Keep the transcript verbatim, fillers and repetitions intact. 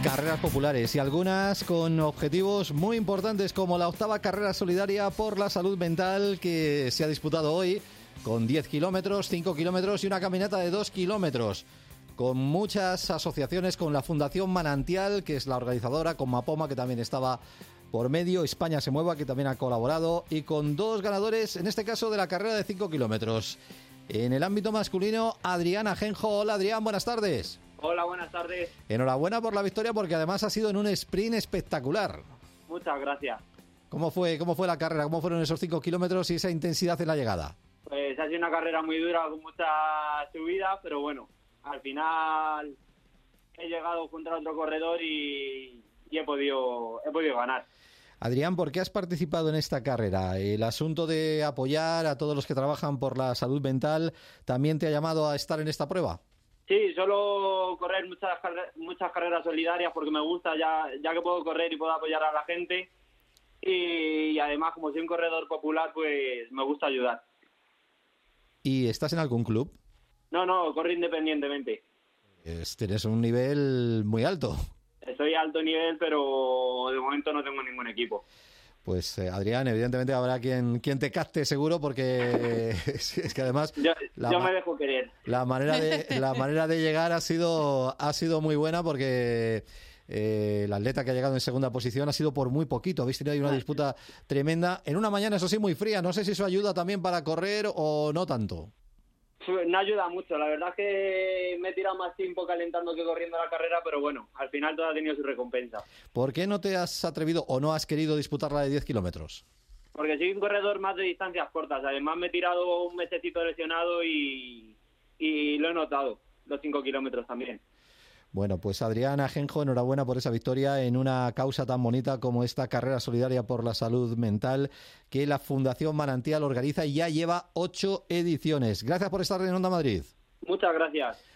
carreras populares y algunas con objetivos muy importantes como la octava carrera solidaria por la salud mental que se ha disputado hoy con diez kilómetros, cinco kilómetros y una caminata de dos kilómetros. Con muchas asociaciones, con la Fundación Manantial, que es la organizadora, con Mapoma, que también estaba por medio, España se mueva, que también ha colaborado, y con dos ganadores, en este caso de la carrera de cinco kilómetros. En el ámbito masculino, Adrián Ajenjo. Hola Adrián, buenas tardes. Hola, buenas tardes. Enhorabuena por la victoria, porque además ha sido en un sprint espectacular. Muchas gracias. ¿Cómo fue, cómo fue la carrera? ¿Cómo fueron esos cinco kilómetros y esa intensidad en la llegada? Pues ha sido una carrera muy dura, con muchas subidas, pero bueno, al final he llegado contra otro corredor y, y he podido, he podido ganar. Adrián, ¿por qué has participado en esta carrera? ¿El asunto de apoyar a todos los que trabajan por la salud mental también te ha llamado a estar en esta prueba? Sí, suelo correr muchas, muchas carreras solidarias porque me gusta, ya, ya que puedo correr y puedo apoyar a la gente. Y, y además, como soy un corredor popular, pues me gusta ayudar. ¿Y estás en algún club? No, no, corro independientemente. Es, tienes un nivel muy alto. Estoy a alto nivel, pero de momento no tengo ningún equipo. Pues eh, Adrián, evidentemente habrá quien, quien te capte seguro, porque es, es que además yo, la, yo me dejo querer. La manera de la manera de llegar ha sido ha sido muy buena, porque eh, el atleta que ha llegado en segunda posición ha sido por muy poquito. Habéis tenido ahí una disputa tremenda en una mañana, eso sí, muy fría. No sé si eso ayuda también para correr o no tanto. No ayuda mucho, la verdad es que me he tirado más tiempo calentando que corriendo la carrera, pero bueno, al final todo ha tenido su recompensa. ¿Por qué no te has atrevido o no has querido disputar la de diez kilómetros? Porque soy un corredor más de distancias cortas, además me he tirado un mesecito lesionado y, y lo he notado, los cinco kilómetros también. Bueno, pues Adrián Ajenjo, enhorabuena por esa victoria en una causa tan bonita como esta carrera solidaria por la salud mental que la Fundación Manantial organiza y ya lleva ocho ediciones. Gracias por estar en Onda Madrid. Muchas gracias.